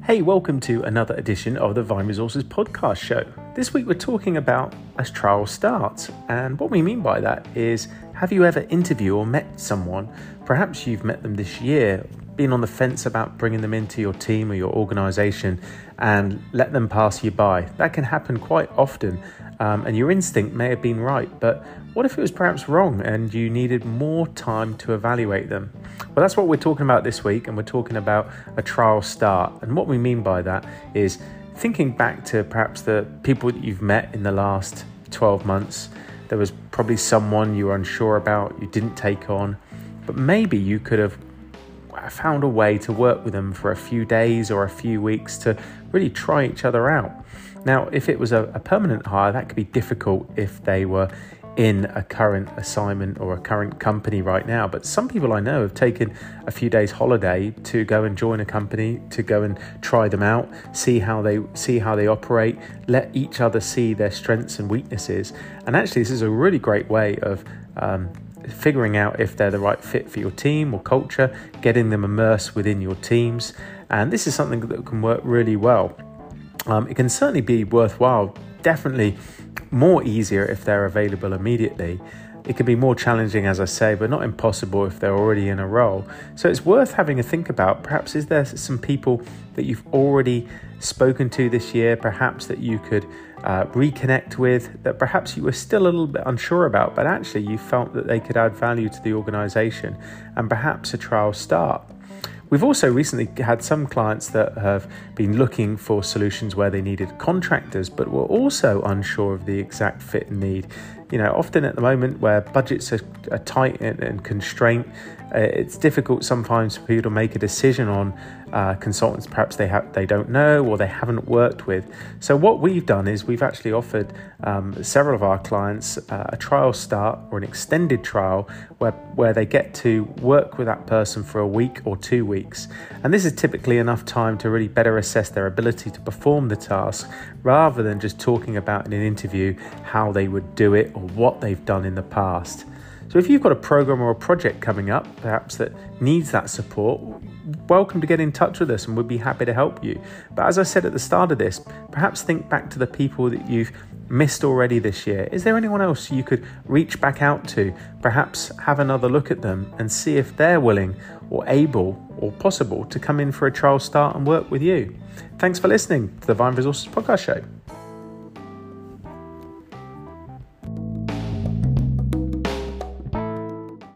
Hey, welcome to another edition of the Vine Resources podcast show. This week we're talking about as trial starts, and what we mean by that is, have you ever interviewed or met someone? Perhaps you've met them this year, been on the fence about bringing them into your team or your organization and let them pass you by. That can happen quite often, and your instinct may have been right, but what if it was perhaps wrong and you needed more time to evaluate them? Well, that's what we're talking about this week, and we're talking about a trial start. And what we mean by that is thinking back to perhaps the people that you've met in the last 12 months. There was probably someone you were unsure about, you didn't take on, but maybe you could have found a way to work with them for a few days or a few weeks to really try each other out. Now, if it was a permanent hire, that could be difficult if they were in a current assignment or a current company right now. But some people I know have taken a few days holiday to go and join a company, to go and try them out, see how they operate, let each other see their strengths and weaknesses. And actually, this is a really great way of figuring out if they're the right fit for your team or culture, getting them immersed within your teams. And this is something that can work really well. It can certainly be worthwhile, definitely more easier if they're available immediately. It can be more challenging, as I say, but not impossible if they're already in a role. So it's worth having a think about. Perhaps is there some people that you've already spoken to this year, perhaps that you could reconnect with, that perhaps you were still a little bit unsure about, but actually you felt that they could add value to the organization, and perhaps a trial start. We've also recently had some clients that have been looking for solutions where they needed contractors, but were also unsure of the exact fit and need. You know, often at the moment where budgets are tight and constrained, it's difficult sometimes for people to make a decision on consultants perhaps they don't know or they haven't worked with. So what we've done is we've actually offered several of our clients a trial start or an extended trial where they get to work with that person for a week or 2 weeks. And this is typically enough time to really better assess their ability to perform the task, rather than just talking about in an interview how they would do it or what they've done in the past. So if you've got a program or a project coming up, perhaps that needs that support, welcome to get in touch with us and we'd be happy to help you. But as I said at the start of this, perhaps think back to the people that you've missed already this year. Is there anyone else you could reach back out to? Perhaps have another look at them and see if they're willing or able or possible to come in for a trial start and work with you. Thanks for listening to the Vine Resources podcast show.